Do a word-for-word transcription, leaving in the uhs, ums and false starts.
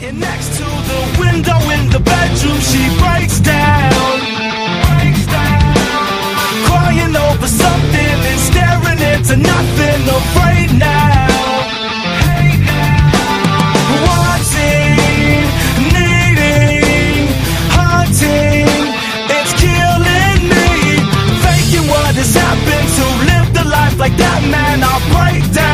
Sitting next to the window in the bedroom, she breaks down, breaks down, crying over something and staring into nothing, afraid now, hey now, wanting, needing, haunting, it's killing me, faking what has happened to live the life like that, man, I'll break down.